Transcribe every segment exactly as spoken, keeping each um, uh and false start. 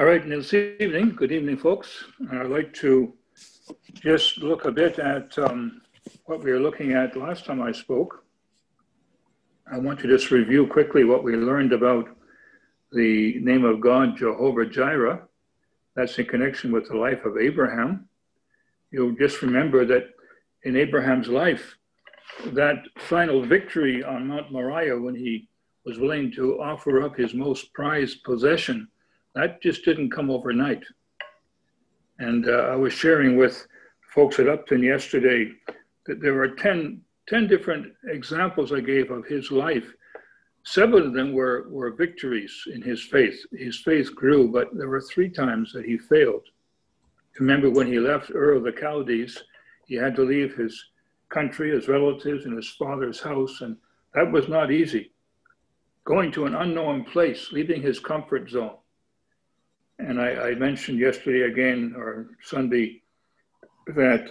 All right, this evening, good evening, folks. I'd like to just look a bit at um, what we were looking at last time I spoke. I want to just review quickly what we learned about the name of God, Jehovah Jireh. That's in connection with the life of Abraham. You'll just remember that in Abraham's life, that final victory on Mount Moriah when he was willing to offer up his most prized possession, that just didn't come overnight. And uh, I was sharing with folks at Upton yesterday that there were ten, ten different examples I gave of his life. Seven of them were, were victories in his faith. His faith grew, but there were three times that he failed. Remember when he left Ur of the Chaldees, he had to leave his country, his relatives, and his father's house, and that was not easy. Going to an unknown place, leaving his comfort zone. And I, I mentioned yesterday again, or Sunday, that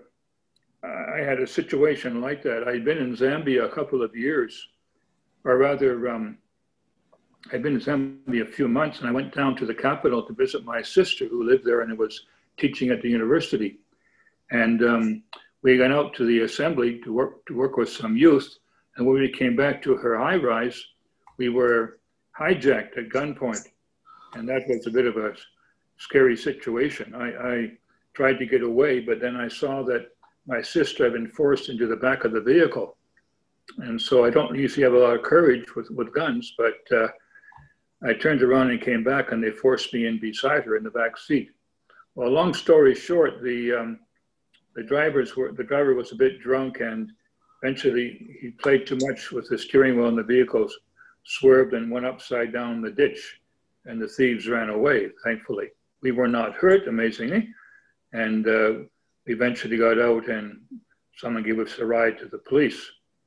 uh, I had a situation like that. I'd been in Zambia a couple of years, or rather, um, I'd been in Zambia a few months, and I went down to the capital to visit my sister who lived there and was teaching at the university. And um, we went out to the assembly to work, to work with some youth. And when we came back to her high rise, we were hijacked at gunpoint. And that was a bit of a scary situation. I, I tried to get away, but then I saw that my sister had been forced into the back of the vehicle. And so I don't usually have a lot of courage with, with guns, but uh, I turned around and came back, and they forced me in beside her in the back seat. Well, long story short, the um, the drivers were the driver was a bit drunk, and eventually he played too much with the steering wheel, and the vehicle swerved and went upside down the ditch. And the thieves ran away, thankfully. We were not hurt, amazingly. And uh, we eventually got out, and someone gave us a ride to the police.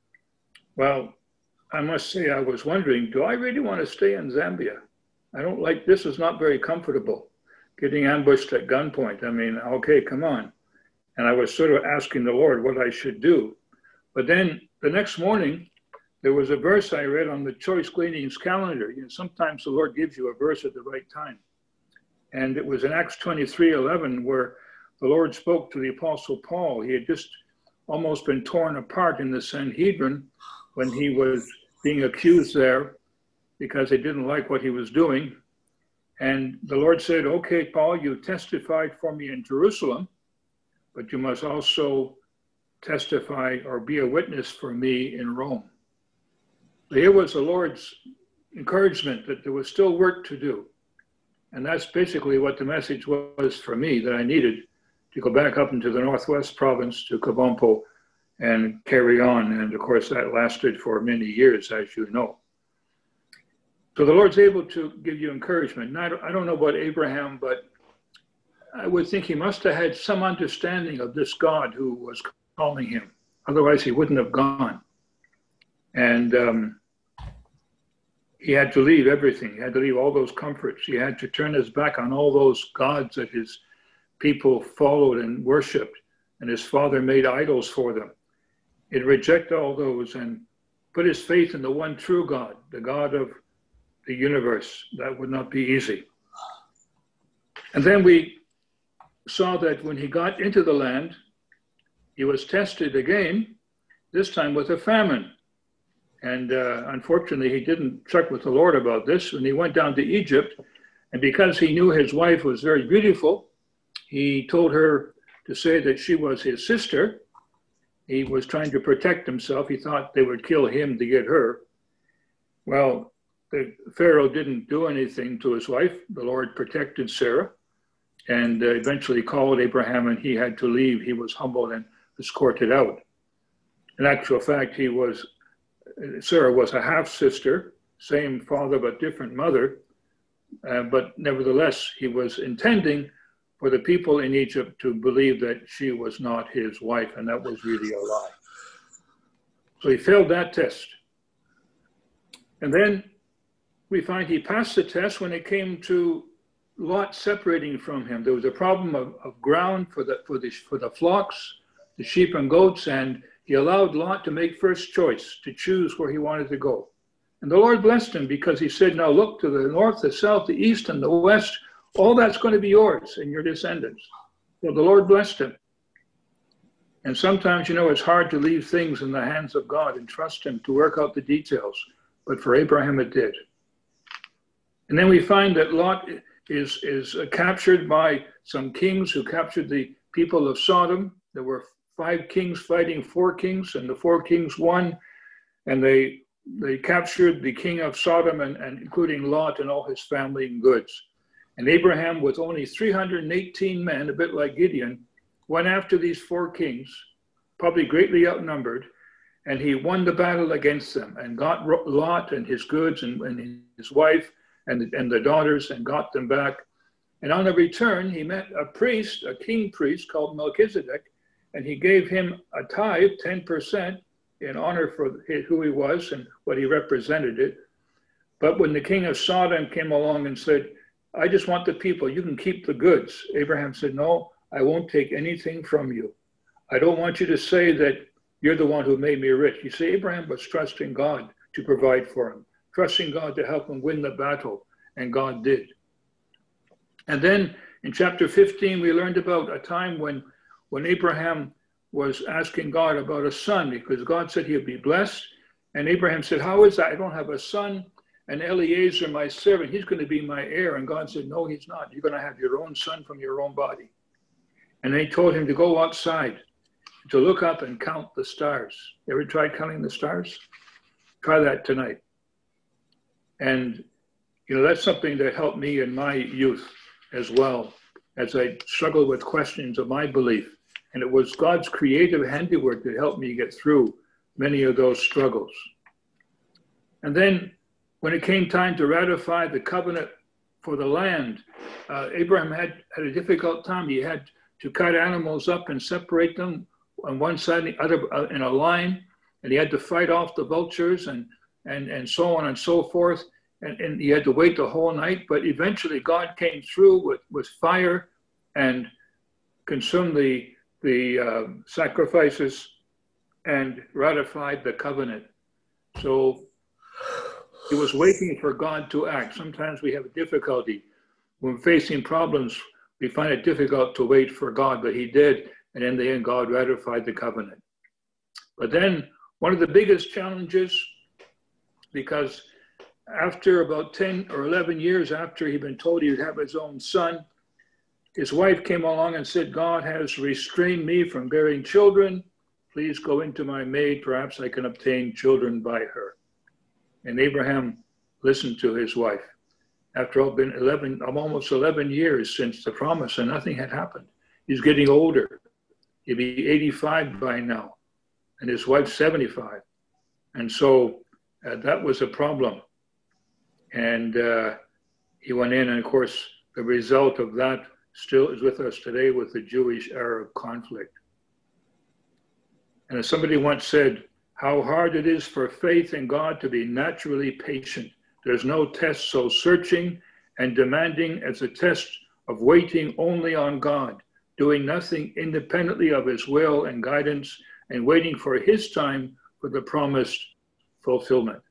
Well, I must say, I was wondering, do I really want to stay in Zambia? I don't like, this is not very comfortable, getting ambushed at gunpoint. I mean, okay, come on. And I was sort of asking the Lord what I should do. But then the next morning, there was a verse I read on the Choice Gleanings calendar. You know, sometimes the Lord gives you a verse at the right time. And it was in Acts twenty-three eleven where the Lord spoke to the Apostle Paul. He had just almost been torn apart in the Sanhedrin when he was being accused there because they didn't like what he was doing. And the Lord said, okay, Paul, you testified for me in Jerusalem, but you must also testify or be a witness for me in Rome. Here was the Lord's encouragement that there was still work to do. And that's basically what the message was for me, that I needed to go back up into the Northwest province to Kabompo and carry on. And of course, that lasted for many years, as you know. So the Lord's able to give you encouragement. And I don't, I don't know about Abraham, but I would think he must have had some understanding of this God who was calling him. Otherwise, he wouldn't have gone. And um, he had to leave everything. He had to leave all those comforts. He had to turn his back on all those gods that his people followed and worshipped, and his father made idols for them. He'd reject all those and put his faith in the one true God, the God of the universe. That would not be easy. And then we saw that when he got into the land, he was tested again, this time with a famine. And uh, unfortunately, he didn't check with the Lord about this. When he went down to Egypt, and because he knew his wife was very beautiful, he told her to say that she was his sister. He was trying to protect himself. He thought they would kill him to get her. Well, the Pharaoh didn't do anything to his wife. The Lord protected Sarah and uh, eventually called Abraham, and he had to leave. He was humbled and escorted out. In actual fact, he was Sarah was a half-sister, same father but different mother, uh, but nevertheless, he was intending for the people in Egypt to believe that she was not his wife, and that was really a lie. So he failed that test. And then we find he passed the test when it came to Lot separating from him. There was a problem of, of ground for the, for, the, for the flocks, the sheep and goats, and he allowed Lot to make first choice, to choose where he wanted to go. And the Lord blessed him because he said, now look to the north, the south, the east, and the west. All that's going to be yours and your descendants. Well, the Lord blessed him. And sometimes, you know, it's hard to leave things in the hands of God and trust him to work out the details. But for Abraham, it did. And then we find that Lot is, is captured by some kings who captured the people of Sodom. There were five kings fighting four kings, and the four kings won. And they they captured the king of Sodom, and, and including Lot and all his family and goods. And Abraham, with only three hundred eighteen men, a bit like Gideon, went after these four kings, probably greatly outnumbered, and he won the battle against them and got Lot and his goods and, and his wife and, and the daughters and got them back. And on the return, he met a priest, a king priest called Melchizedek, and he gave him a tithe, ten percent, in honor for who he was and what he represented it. But when the king of Sodom came along and said, I just want the people, you can keep the goods, Abraham said, no, I won't take anything from you. I don't want you to say that you're the one who made me rich. You see, Abraham was trusting God to provide for him, trusting God to help him win the battle, and God did. And then in chapter fifteen, we learned about a time when, when Abraham was asking God about a son, because God said he'd be blessed. And Abraham said, how is that? I don't have a son. And Eliezer, my servant, he's going to be my heir. And God said, no, he's not. You're going to have your own son from your own body. And they told him to go outside, to look up and count the stars. You ever tried counting the stars? Try that tonight. And, you know, that's something that helped me in my youth as well, as I struggled with questions of my belief. And it was God's creative handiwork that helped me get through many of those struggles. And then when it came time to ratify the covenant for the land, uh, Abraham had, had a difficult time. He had to cut animals up and separate them on one side and the other uh, in a line. And he had to fight off the vultures and, and, and so on and so forth. And, and he had to wait the whole night. But eventually God came through with, with fire and consumed the the uh, sacrifices and ratified the covenant. So he was waiting for God to act. Sometimes we have difficulty. When facing problems, we find it difficult to wait for God, but he did. And in the end, God ratified the covenant. But then one of the biggest challenges, because after about ten or eleven years after he'd been told he would have his own son, his wife came along and said, God has restrained me from bearing children. Please go into my maid. Perhaps I can obtain children by her. And Abraham listened to his wife. After all, been eleven, almost eleven years since the promise, and nothing had happened. He's getting older. He'd be eighty-five by now, and his wife's seventy-five. And so uh, that was a problem. And uh, he went in, and of course, the result of that still is with us today with the Jewish-Arab conflict. And as somebody once said, how hard it is for faith in God to be naturally patient. There's no test so searching and demanding as a test of waiting only on God, doing nothing independently of his will and guidance, and waiting for his time for the promised fulfillment.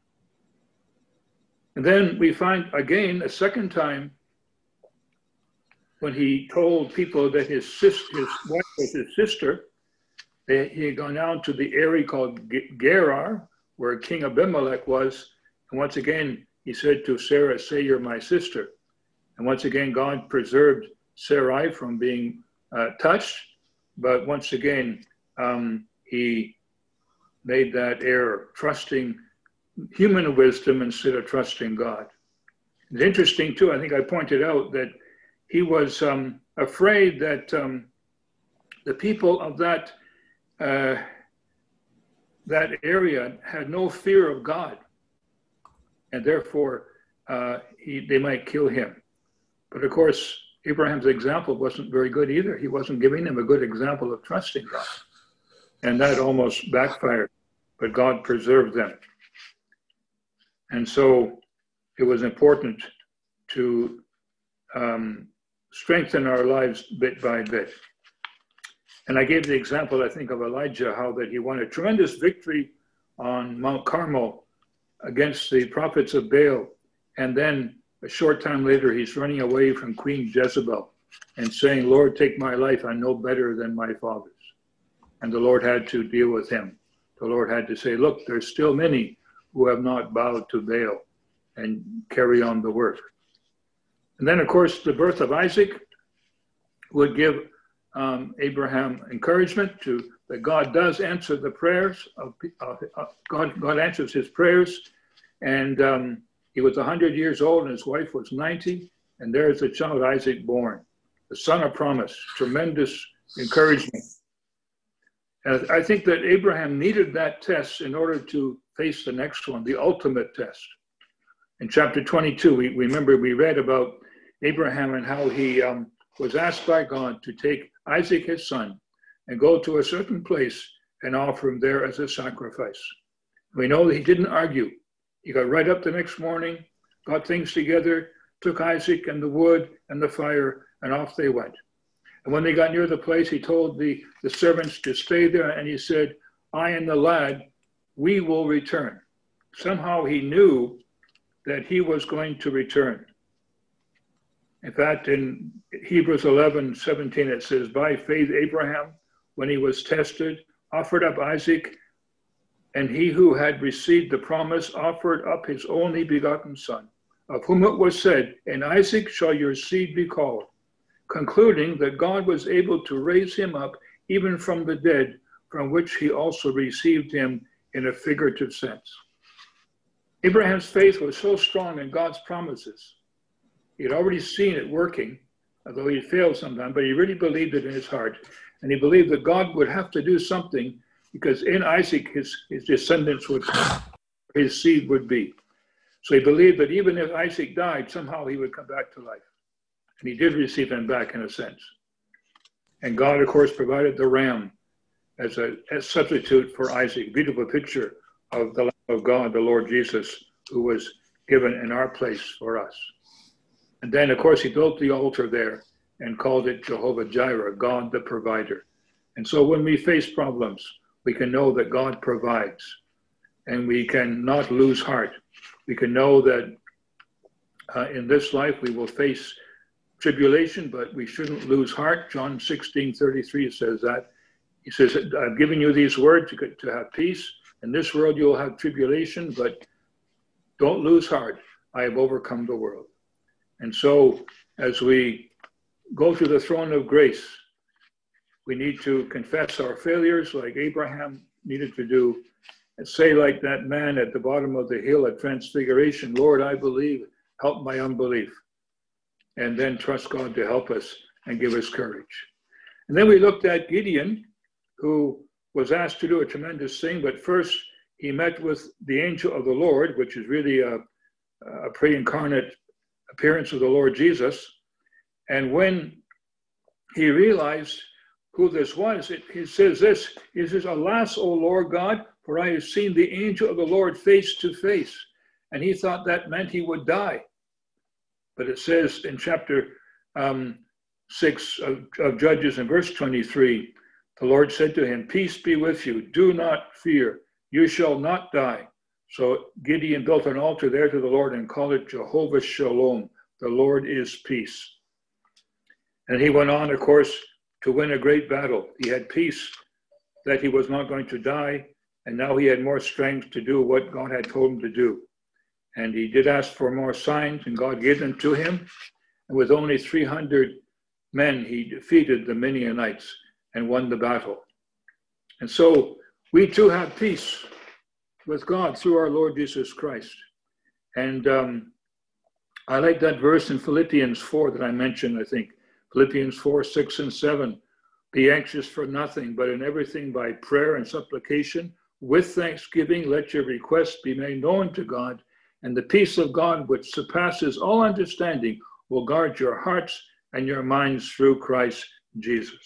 And then we find again, a second time, when he told people that his, sis, his wife was his sister, they, he had gone down to the area called Gerar, where King Abimelech was. And once again, he said to Sarah, say you're my sister. And once again, God preserved Sarai from being uh, touched. But once again, um, he made that error, trusting human wisdom instead of trusting God. It's interesting too, I think I pointed out that he was um, afraid that um, the people of that, uh, that area had no fear of God, and therefore uh, he, they might kill him. But of course, Abraham's example wasn't very good either. He wasn't giving them a good example of trusting God. And that almost backfired, but God preserved them. And so it was important to um, strengthen our lives bit by bit. And I gave the example, I think, of Elijah, how that he won a tremendous victory on Mount Carmel against the prophets of Baal. And then a short time later, he's running away from Queen Jezebel and saying, Lord, take my life. I'm no better than my father's. And the Lord had to deal with him. The Lord had to say, look, there's still many who have not bowed to Baal, and carry on the work. And then, of course, the birth of Isaac would give um, Abraham encouragement to that God does answer the prayers of uh, uh, God. God answers his prayers, and um, he was one hundred years old, and his wife was ninety, and there is the child Isaac born, the son of promise. Tremendous encouragement. And I think that Abraham needed that test in order to face the next one, the ultimate test. In chapter twenty-two, we remember we read about Abraham and how he um, was asked by God to take Isaac, his son, and go to a certain place and offer him there as a sacrifice. We know that he didn't argue. He got right up the next morning, got things together, took Isaac and the wood and the fire, and off they went. And when they got near the place, he told the, the servants to stay there, and he said, I and the lad, we will return. Somehow he knew that he was going to return. In fact, in Hebrews eleven seventeen, it says, by faith Abraham, when he was tested, offered up Isaac, and he who had received the promise offered up his only begotten son, of whom it was said, in Isaac shall your seed be called, concluding that God was able to raise him up even from the dead, from which he also received him in a figurative sense. Abraham's faith was so strong in God's promises. He had already seen it working, although he failed sometimes, but he really believed it in his heart. And he believed that God would have to do something because in Isaac, his, his descendants would come, his seed would be. So he believed that even if Isaac died, somehow he would come back to life. And he did receive him back in a sense. And God, of course, provided the ram as a as substitute for Isaac, beautiful picture of the Lamb of God, the Lord Jesus, who was given in our place for us. And then, of course, he built the altar there and called it Jehovah Jireh, God the provider. And so when we face problems, we can know that God provides, and we can not lose heart. We can know that uh, in this life we will face tribulation, but we shouldn't lose heart. John sixteen thirty-three says that. He says, I've given you these words to, to have peace. In this world you'll have tribulation, but don't lose heart. I have overcome the world. And so as we go to the throne of grace, we need to confess our failures like Abraham needed to do, and say like that man at the bottom of the hill at Transfiguration, Lord, I believe, help my unbelief. And then trust God to help us and give us courage. And then we looked at Gideon, who was asked to do a tremendous thing, but first he met with the angel of the Lord, which is really a, a pre-incarnate appearance of the Lord Jesus. And when he realized who this was, it, he says this, he says, alas, O Lord God, for I have seen the angel of the Lord face to face. And he thought that meant he would die. But it says in chapter um, six of, of Judges in verse twenty-three, the Lord said to him, peace be with you, do not fear, you shall not die. So Gideon built an altar there to the Lord and called it Jehovah Shalom, the Lord is peace. And he went on, of course, to win a great battle. He had peace that he was not going to die, and now he had more strength to do what God had told him to do. And he did ask for more signs, and God gave them to him. And with only three hundred men, he defeated the Midianites and won the battle. And so we too have peace with God through our Lord Jesus Christ. And um, I like that verse in Philippians four that I mentioned, I think. Philippians four, six, and seven. Be anxious for nothing, but in everything by prayer and supplication, with thanksgiving, let your requests be made known to God, and the peace of God, which surpasses all understanding, will guard your hearts and your minds through Christ Jesus.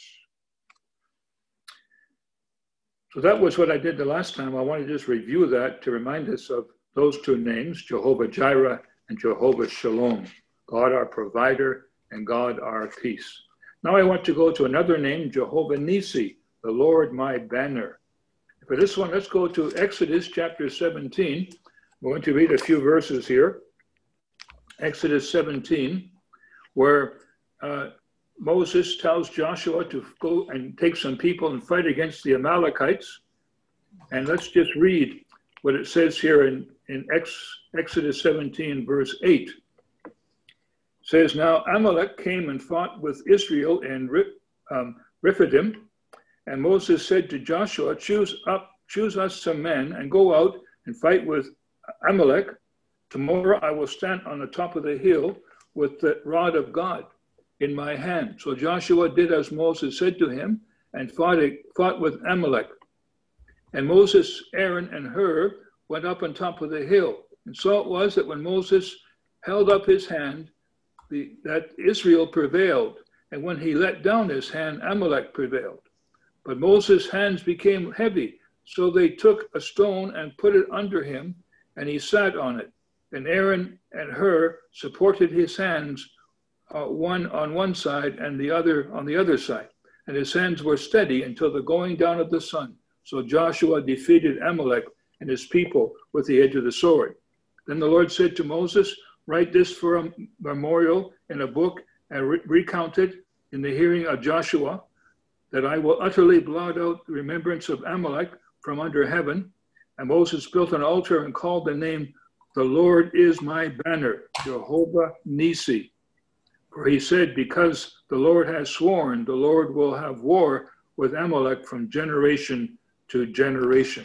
So that was what I did the last time. I want to just review that to remind us of those two names, Jehovah Jireh and Jehovah Shalom, God our provider and God our peace. Now I want to go to another name, Jehovah Nissi, the Lord my banner. For this one, let's go to Exodus chapter seventeen. We're going to read a few verses here. Exodus seventeen, where uh, Moses tells Joshua to go and take some people and fight against the Amalekites. And let's just read what it says here in, in Ex, Exodus seventeen, verse eight. It says, now Amalek came and fought with Israel in um, Rephidim, and Moses said to Joshua, choose up, choose us some men and go out and fight with Amalek. Tomorrow I will stand on the top of the hill with the rod of God in my hand. So Joshua did as Moses said to him and fought, fought with Amalek. And Moses, Aaron, and Hur went up on top of the hill. And so it was that when Moses held up his hand, the, that Israel prevailed. And when he let down his hand, Amalek prevailed. But Moses' hands became heavy. So they took a stone and put it under him, and he sat on it. And Aaron and Hur supported his hands, uh, one on one side and the other on the other side. And his hands were steady until the going down of the sun. So Joshua defeated Amalek and his people with the edge of the sword. Then the Lord said to Moses, write this for a memorial in a book and re recount it in the hearing of Joshua, that I will utterly blot out the remembrance of Amalek from under heaven. And Moses built an altar and called the name, the Lord is my banner, Jehovah Nisi. For he said, because the Lord has sworn, the Lord will have war with Amalek from generation to generation.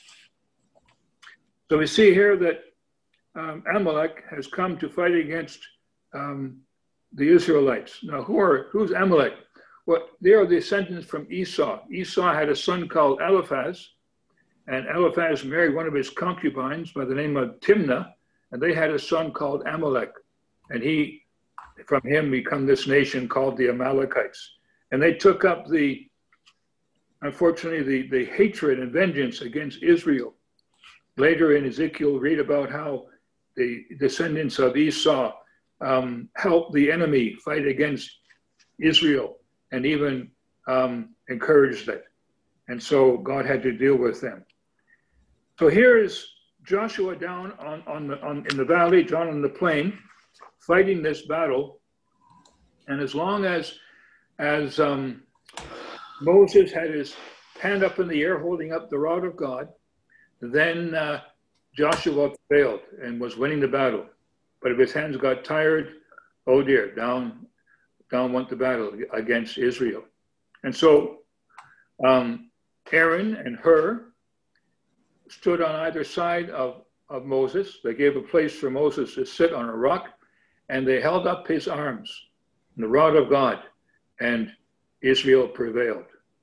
So we see here that um, Amalek has come to fight against um, the Israelites. Now, who are, who's Amalek? Well, they are descendants from Esau. Esau had a son called Eliphaz, and Eliphaz married one of his concubines by the name of Timnah, and they had a son called Amalek. And he, from him, become this nation called the Amalekites. And they took up the, unfortunately, the, the hatred and vengeance against Israel. Later in Ezekiel, read about how the descendants of Esau um, helped the enemy fight against Israel and even um, encouraged it. And so God had to deal with them. So here is Joshua down on, on the, on, in the valley, down on the plain, fighting this battle. And as long as, as um, Moses had his hand up in the air, holding up the rod of God, then uh, Joshua prevailed and was winning the battle. But if his hands got tired, oh dear, down, down went the battle against Israel. And so um, Aaron and Hur stood on either side of, of Moses. They gave a place for Moses to sit on a rock, and they held up his arms, the rod of God, and Israel prevailed.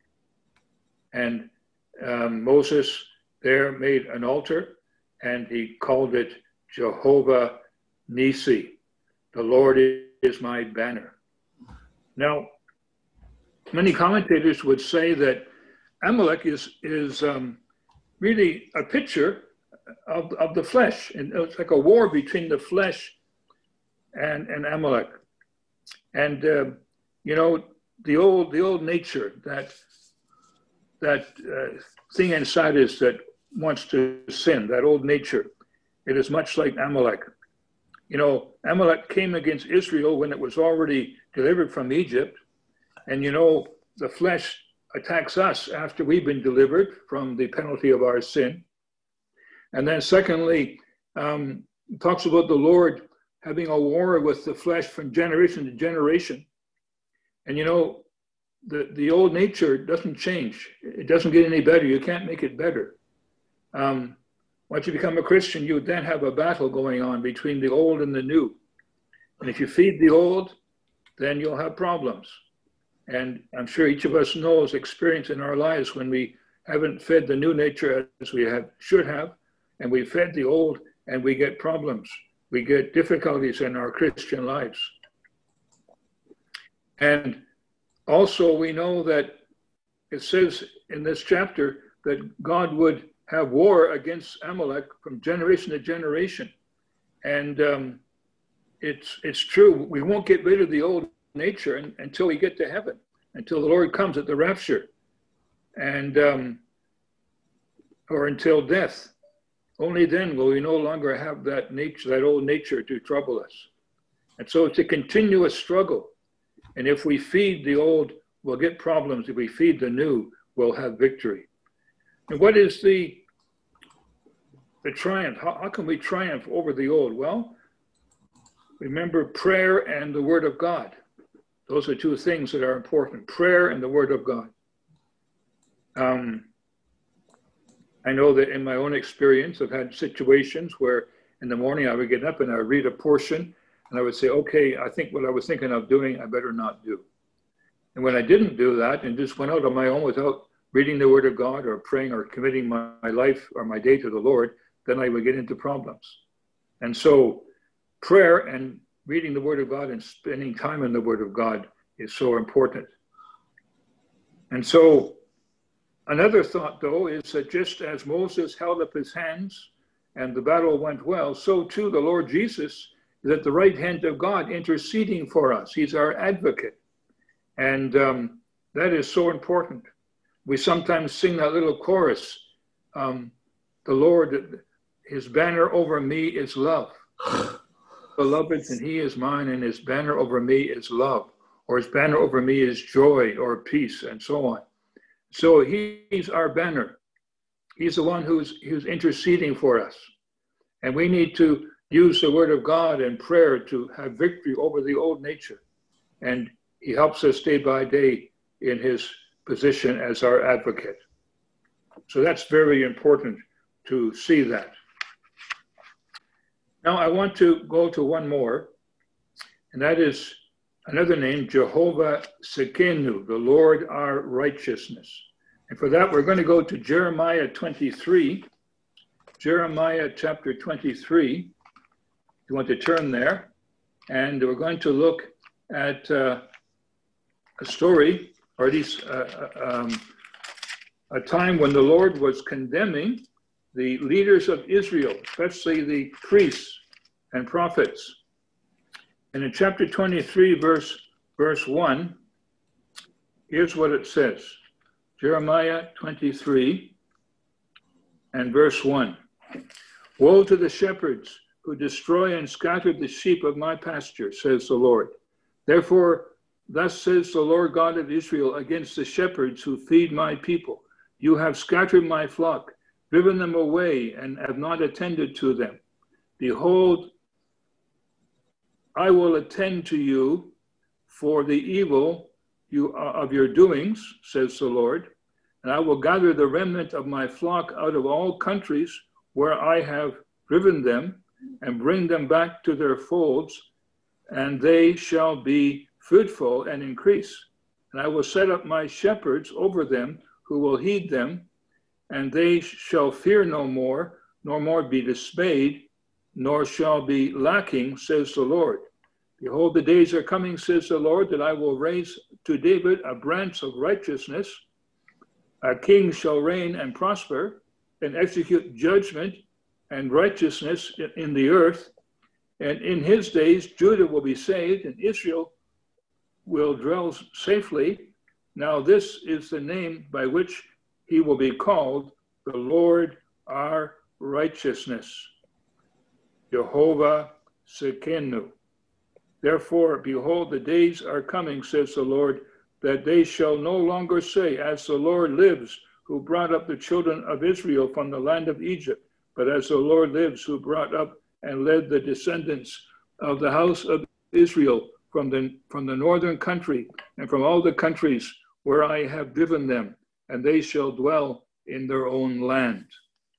And um, Moses there made an altar, and he called it Jehovah Nisi. The Lord is my banner. Now, many commentators would say that Amalek is, is um, really a picture of, of the flesh. And it's like a war between the flesh and, and Amalek. And, uh, you know, the old, the old nature, that, that uh, thing inside us that wants to sin, that old nature, it is much like Amalek. You know, Amalek came against Israel when it was already delivered from Egypt. And, you know, the flesh attacks us after we've been delivered from the penalty of our sin. And then secondly, um, it talks about the Lord having a war with the flesh from generation to generation. And, you know, the, the old nature doesn't change. It doesn't get any better. You can't make it better. Um, once you become a Christian, you then have a battle going on between the old and the new. And if you feed the old, then you'll have problems. And I'm sure each of us knows experience in our lives when we haven't fed the new nature as we have, should have, and we fed the old, and we get problems. We get difficulties in our Christian lives. And also we know that it says in this chapter that God would have war against Amalek from generation to generation. And um, it's, it's true, we won't get rid of the old nature and, until we get to heaven, until the Lord comes at the rapture, and um, or until death. Only then will we no longer have that nature, that old nature, to trouble us. And so it's a continuous struggle. And if we feed the old, we'll get problems. If we feed the new, we'll have victory. And what is the, the triumph? How, how can we triumph over the old? Well, remember prayer and the Word of God. Those are two things that are important, prayer and the Word of God. Um, I know that in my own experience, I've had situations where in the morning I would get up and I would read a portion and I would say, okay, I think what I was thinking of doing, I better not do. And when I didn't do that and just went out on my own without reading the Word of God or praying or committing my, my life or my day to the Lord, then I would get into problems. And so prayer and reading the Word of God and spending time in the Word of God is so important. And so another thought, though, is that just as Moses held up his hands and the battle went well, so too the Lord Jesus is at the right hand of God interceding for us. He's our advocate. And um, that is so important. We sometimes sing that little chorus, um, the Lord, his banner over me is love. Beloved, and he is mine, and his banner over me is love, or his banner over me is joy or peace, and so on. So he, he's our banner. He's the one who's, who's interceding for us. And we need to use the Word of God and prayer to have victory over the old nature. And he helps us day by day in his position as our advocate. So that's very important to see that. Now I want to go to one more, and that is another name, Jehovah Sekenu, the Lord our righteousness. And for that, we're going to go to Jeremiah twenty-three, Jeremiah chapter twenty-three. You want to turn there, and we're going to look at uh, a story, or at least uh, um, a time when the Lord was condemning the leaders of Israel, especially the priests and prophets. And in chapter twenty-three, verse, verse one, here's what it says. Jeremiah twenty-three and verse one. Woe to the shepherds who destroy and scatter the sheep of my pasture, says the Lord. Therefore, thus says the Lord God of Israel against the shepherds who feed my people. You have scattered my flock, driven them away, and have not attended to them. Behold, I will attend to you for the evil you, uh, of your doings, says the Lord, and I will gather the remnant of my flock out of all countries where I have driven them, and bring them back to their folds, and they shall be fruitful and increase. And I will set up my shepherds over them, who will heed them, and they shall fear no more, nor more be dismayed, nor shall be lacking, says the Lord. Behold, the days are coming, says the Lord, that I will raise to David a branch of righteousness. A king shall reign and prosper, and execute judgment and righteousness in the earth. And in his days, Judah will be saved, and Israel will dwell safely. Now this is the name by which he will be called, the Lord our righteousness, Jehovah Sekenu. Therefore, behold, the days are coming, says the Lord, that they shall no longer say, as the Lord lives, who brought up the children of Israel from the land of Egypt, but as the Lord lives, who brought up and led the descendants of the house of Israel from the, from the northern country and from all the countries where I have driven them, and they shall dwell in their own land.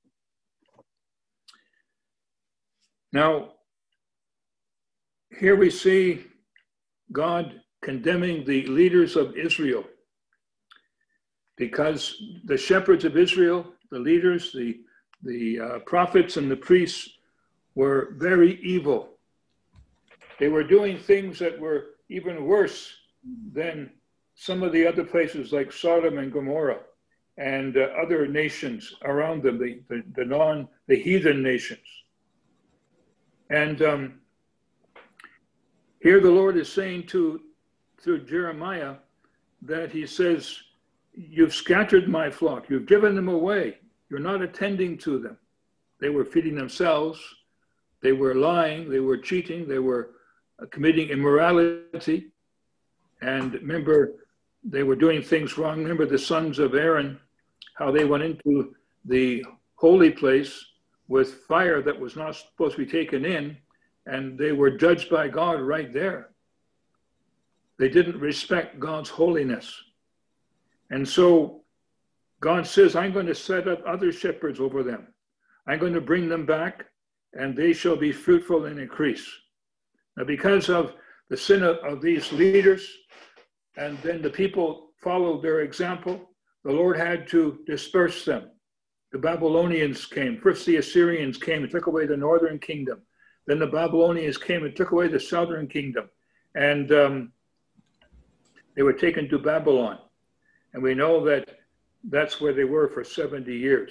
Now, here we see God condemning the leaders of Israel, because the shepherds of Israel, the leaders, the, the uh, prophets and the priests were very evil. They were doing things that were even worse than some of the other places like Sodom and Gomorrah and uh, other nations around them, the, the, the non, the heathen nations. And um, here the Lord is saying to, through Jeremiah, that he says, you've scattered my flock, you've driven them away, you're not attending to them. They were feeding themselves, they were lying, they were cheating, they were committing immorality. And remember, they were doing things wrong. Remember the sons of Aaron, how they went into the holy place with fire that was not supposed to be taken in, and they were judged by God right there. They didn't respect God's holiness. And so God says, I'm going to set up other shepherds over them. I'm going to bring them back, and they shall be fruitful and increase. Now, because of the sin of, of these leaders, and then the people followed their example, the Lord had to disperse them. The Babylonians came. First, the Assyrians came and took away the northern kingdom. Then the Babylonians came and took away the southern kingdom. And um, they were taken to Babylon. And we know that that's where they were for seventy years.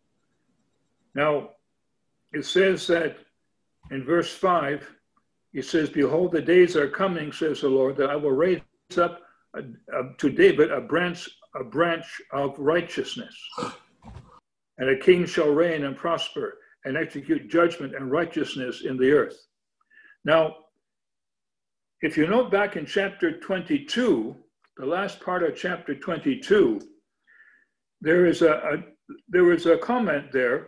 Now, it says that in verse five, it says, behold, the days are coming, says the Lord, that I will raise up a, a, to David a branch, a branch of righteousness. And a king shall reign and prosper and execute judgment and righteousness in the earth. Now, if you note back in chapter twenty-two, the last part of chapter twenty-two, there is a, a there is a comment there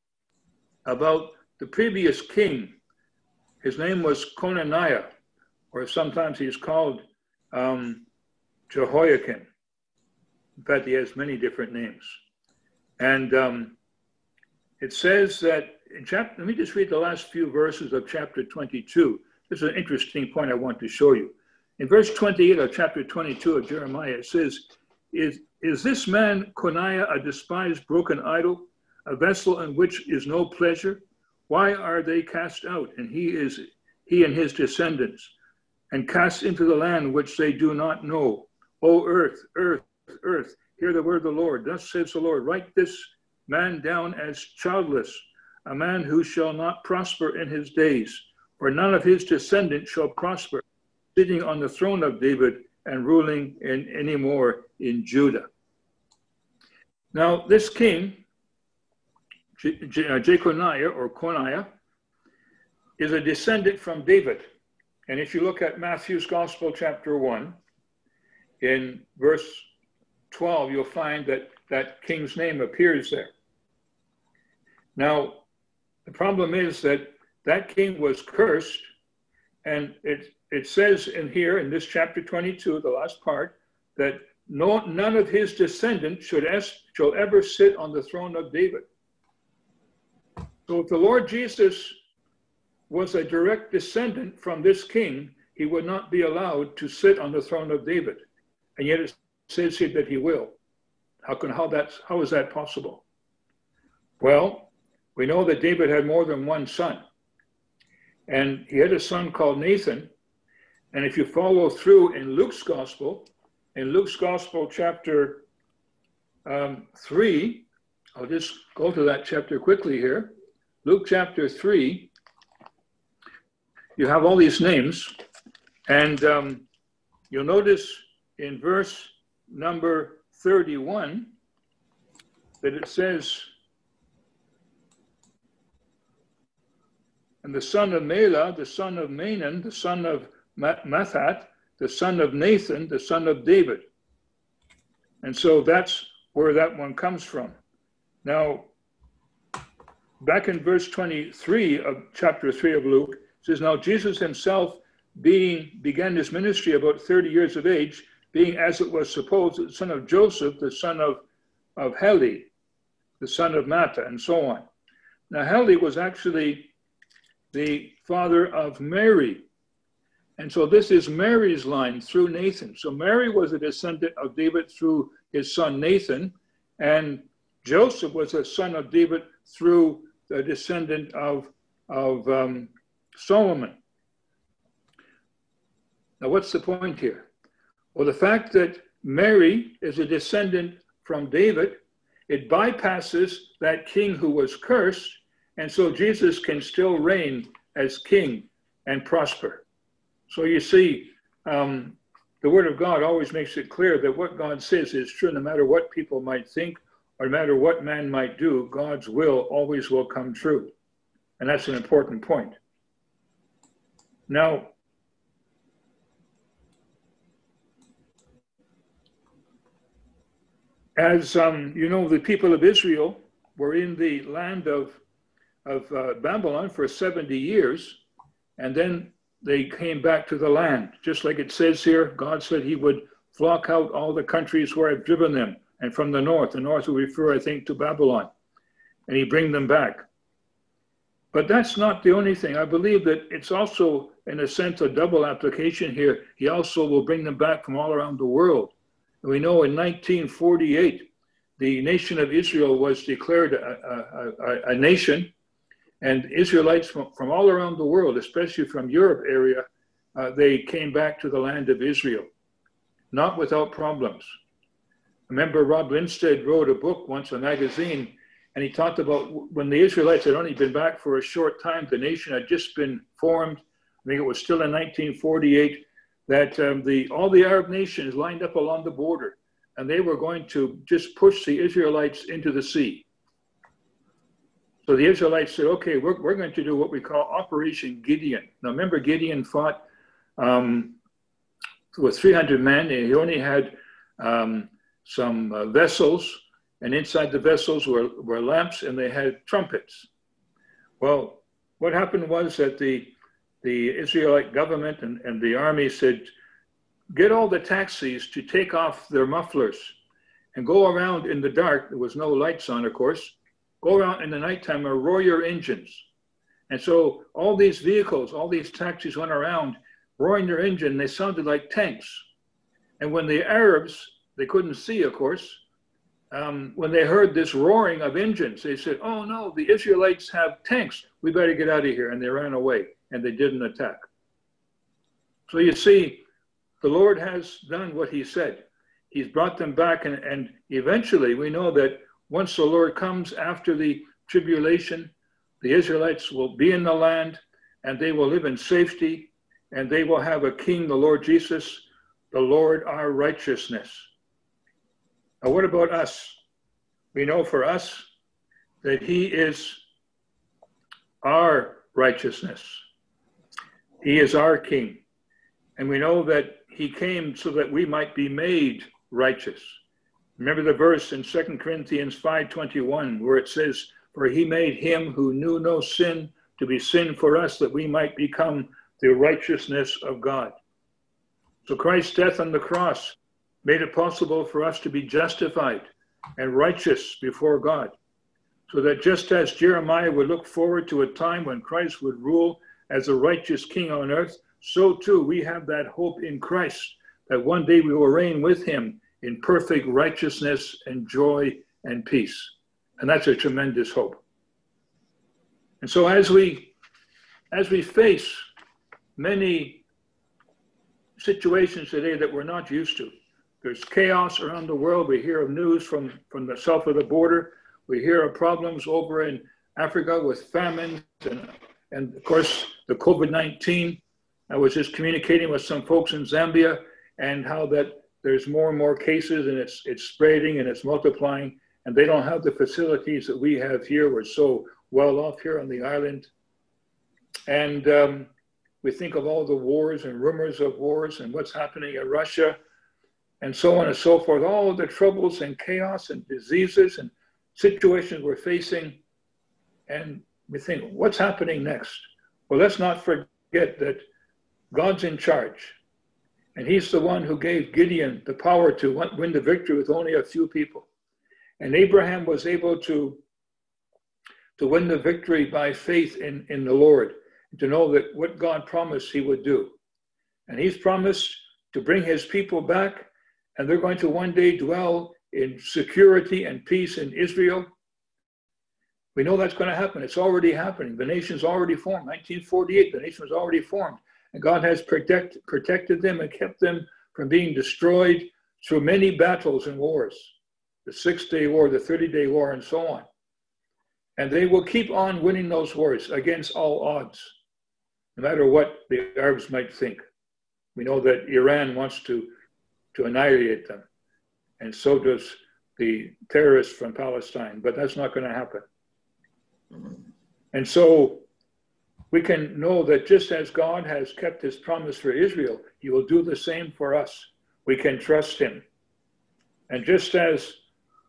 about the previous king. His name was Conaniah, or sometimes he's called um, Jehoiakim. In fact, he has many different names. And um, it says that in chapter, let me just read the last few verses of chapter twenty-two. This is an interesting point I want to show you. In verse twenty-eight of chapter twenty-two of Jeremiah, it says, is, is this man Coniah a despised broken idol, a vessel in which is no pleasure? Why are they cast out, and he is he and his descendants, and cast into the land which they do not know? O earth, earth, earth, hear the word of the Lord. Thus says the Lord, write this man down as childless, a man who shall not prosper in his days, for none of his descendants shall prosper, sitting on the throne of David and ruling in any more in Judah. Now, this king, Jeconiah or Coniah, is a descendant from David. And if you look at Matthew's Gospel, chapter one, in verse twelve, you'll find that that king's name appears there. Now, the problem is that that king was cursed, and it, it says in here, in this chapter twenty-two, the last part, that no, none of his descendants should es, shall ever sit on the throne of David. So if the Lord Jesus was a direct descendant from this king, he would not be allowed to sit on the throne of David. And yet it says here that he will. How can how that's how is that possible? Well, we know that David had more than one son. And he had a son called Nathan. And if you follow through in Luke's gospel, in Luke's gospel chapter um, three, I'll just go to that chapter quickly here. Luke chapter three, you have all these names, and um, you'll notice in verse number thirty-one that it says, and the son of Mela, the son of Manan, the son of Mathat, the son of Nathan, the son of David. And so that's where that one comes from. Now, back in verse twenty-three of chapter three of Luke, it says, now Jesus himself being began his ministry about thirty years of age, being as it was supposed, the son of Joseph, the son of, of Heli, the son of Mattah, and so on. Now Heli was actually the father of Mary. And so this is Mary's line through Nathan. So Mary was a descendant of David through his son Nathan, and Joseph was a son of David through the descendant of, of um, Solomon. Now, what's the point here? Well, the fact that Mary is a descendant from David, it bypasses that king who was cursed, and so Jesus can still reign as king and prosper. So you see, um, the Word of God always makes it clear that what God says is true, no matter what people might think, or no matter what man might do, God's will always will come true. And that's an important point. Now, as um, you know, the people of Israel were in the land of, of uh, Babylon for seventy years, and then they came back to the land. Just like it says here, God said he would flock out all the countries where I've driven them, and from the north. The north will refer, I think, to Babylon, and he bring them back. But that's not the only thing. I believe that it's also, in a sense, a double application here. He also will bring them back from all around the world. And we know in nineteen forty-eight, the nation of Israel was declared a, a, a, a nation, and Israelites from, from all around the world, especially from Europe area, uh, they came back to the land of Israel, not without problems. I remember Rob Lindstedt wrote a book once, a magazine, and he talked about when the Israelites had only been back for a short time, the nation had just been formed. I think it was still in nineteen forty-eight, that um, the, all the Arab nations lined up along the border, and they were going to just push the Israelites into the sea. So the Israelites said, okay, we're, we're going to do what we call Operation Gideon. Now remember, Gideon fought um, with three hundred men, and he only had um, some uh, vessels, and inside the vessels were, were lamps, and they had trumpets. Well, what happened was that the, the Israelite government and, and the army said, get all the taxis to take off their mufflers and go around in the dark. There was no lights on, of course. Go around in the nighttime and roar your engines. And so all these vehicles, all these taxis went around roaring their engine. They sounded like tanks. And when the Arabs, they couldn't see, of course, um, when they heard this roaring of engines, they said, oh no, the Israelites have tanks. We better get out of here. And they ran away, and they didn't attack. So you see, the Lord has done what he said. He's brought them back, and, and eventually we know that once the Lord comes after the tribulation, the Israelites will be in the land, and they will live in safety, and they will have a king, the Lord Jesus, the Lord our righteousness. Now, what about us? We know for us that he is our righteousness. He is our king. And we know that he came so that we might be made righteous. Remember the verse in Second Corinthians five twenty-one, where it says, for he made him who knew no sin to be sin for us, that we might become the righteousness of God. So Christ's death on the cross made it possible for us to be justified and righteous before God. So that just as Jeremiah would look forward to a time when Christ would rule as a righteous king on earth, so too we have that hope in Christ, that one day we will reign with him in perfect righteousness and joy and peace. And that's a tremendous hope. And so as we, as we face many situations today that we're not used to, there's chaos around the world. We hear of news from, from the south of the border. We hear of problems over in Africa with famines and, and of course, the COVID nineteen. I was just communicating with some folks in Zambia, and how that there's more and more cases, and it's, it's spreading and it's multiplying, and they don't have the facilities that we have here. We're so well off here on the island. And um, we think of all the wars and rumors of wars and what's happening in Russia, and so on and so forth, all the troubles and chaos and diseases and situations we're facing. And we think, what's happening next? Well, let's not forget that God's in charge. And he's the one who gave Gideon the power to win the victory with only a few people. And Abraham was able to, to win the victory by faith in, in the Lord, to know that what God promised he would do. And he's promised to bring his people back, and they're going to one day dwell in security and peace in Israel. We know that's going to happen. It's already happening. The nation's already formed. nineteen forty-eight, the nation was already formed. And God has protect, protected them and kept them from being destroyed through many battles and wars. The Six-Day War, the thirty-day war, and so on. And they will keep on winning those wars against all odds, no matter what the Arabs might think. We know that Iran wants to, to annihilate them, and so does the terrorists from Palestine, but that's not going to happen. And so we can know that just as God has kept his promise for Israel, he will do the same for us. We can trust him. And just as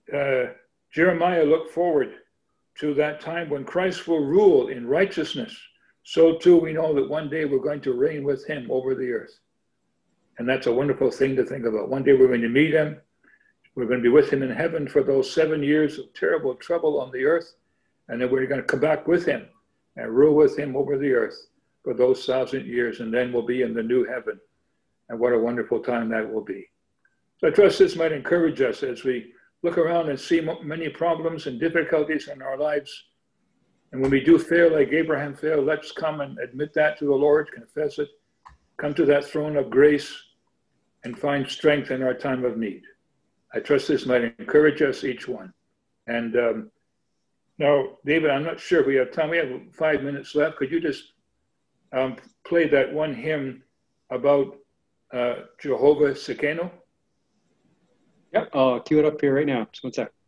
uh, Jeremiah looked forward to that time when Christ will rule in righteousness. So too we know that one day we're going to reign with him over the earth. And that's a wonderful thing to think about. One day we're going to meet him. We're going to be with him in heaven for those seven years of terrible trouble on the earth. And then we're going to come back with him and rule with him over the earth for those thousand years. And then we'll be in the new heaven. And what a wonderful time that will be. So I trust this might encourage us as we look around and see many problems and difficulties in our lives. And when we do fail like Abraham failed, let's come and admit that to the Lord, confess it, come to that throne of grace and find strength in our time of need. I trust this might encourage us, each one. And um, now, David, I'm not sure if we have time. We have five minutes left. Could you just um, play that one hymn about uh, Jehovah Tsidkenu? Yep, I'll cue it up here right now. Just one sec.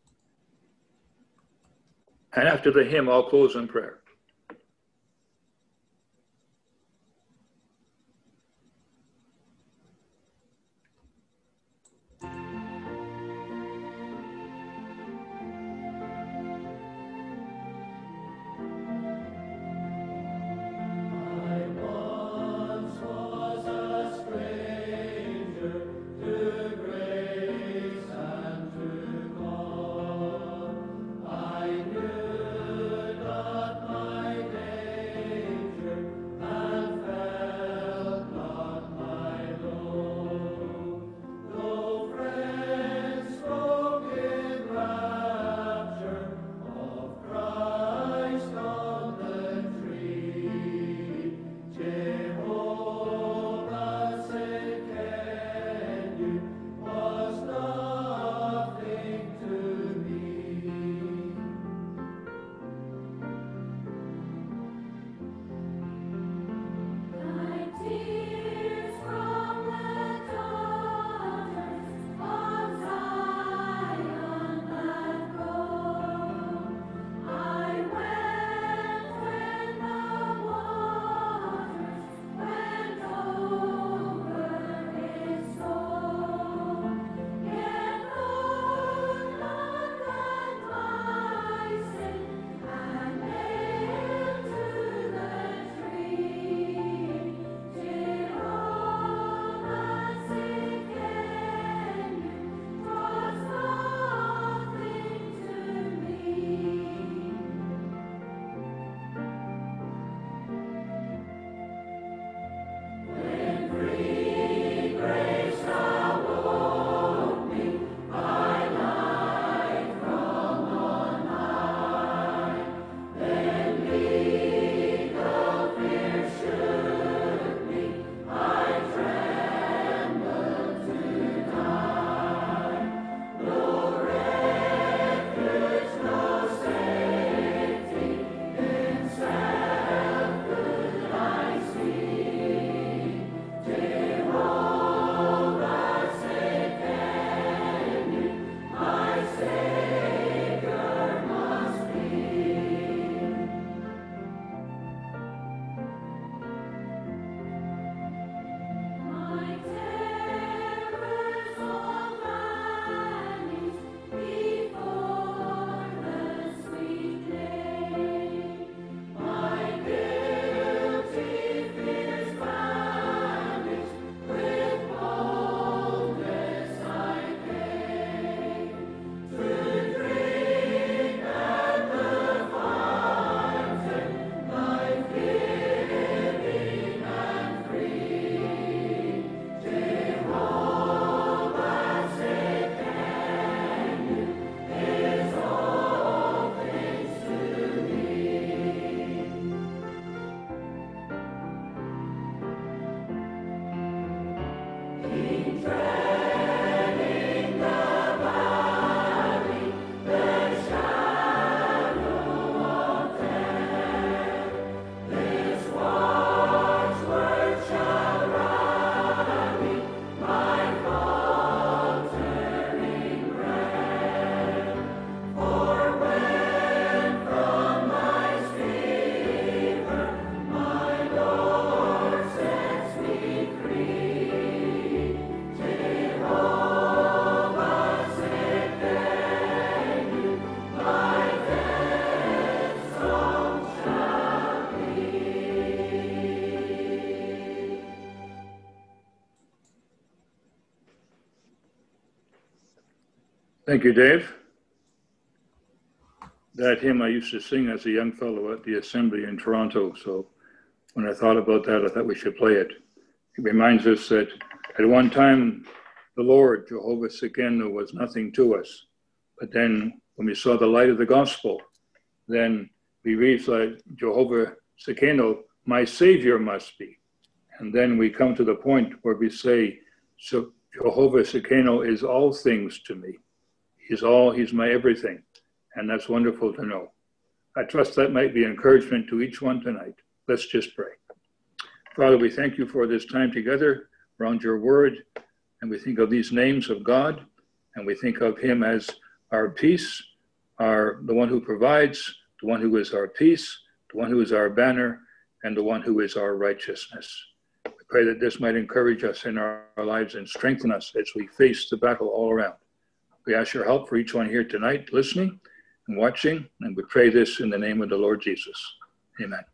And after the hymn, I'll close in prayer. I knew not my Thank you, Dave. That hymn I used to sing as a young fellow at the Assembly in Toronto. So when I thought about that, I thought we should play it. It reminds us that at one time, the Lord, Jehovah Tsidkenu, was nothing to us. But then when we saw the light of the gospel, then we read like Jehovah Tsidkenu, my Savior must be. And then we come to the point where we say, so Jehovah Tsidkenu is all things to me. He's all, he's my everything. And that's wonderful to know. I trust that might be encouragement to each one tonight. Let's just pray. Father, we thank you for this time together around your word. And we think of these names of God. And we think of him as our peace, our, the one who provides, the one who is our peace, the one who is our banner, and the one who is our righteousness. We pray that this might encourage us in our, our lives and strengthen us as we face the battle all around. We ask your help for each one here tonight, listening and watching, and we pray this in the name of the Lord Jesus. Amen.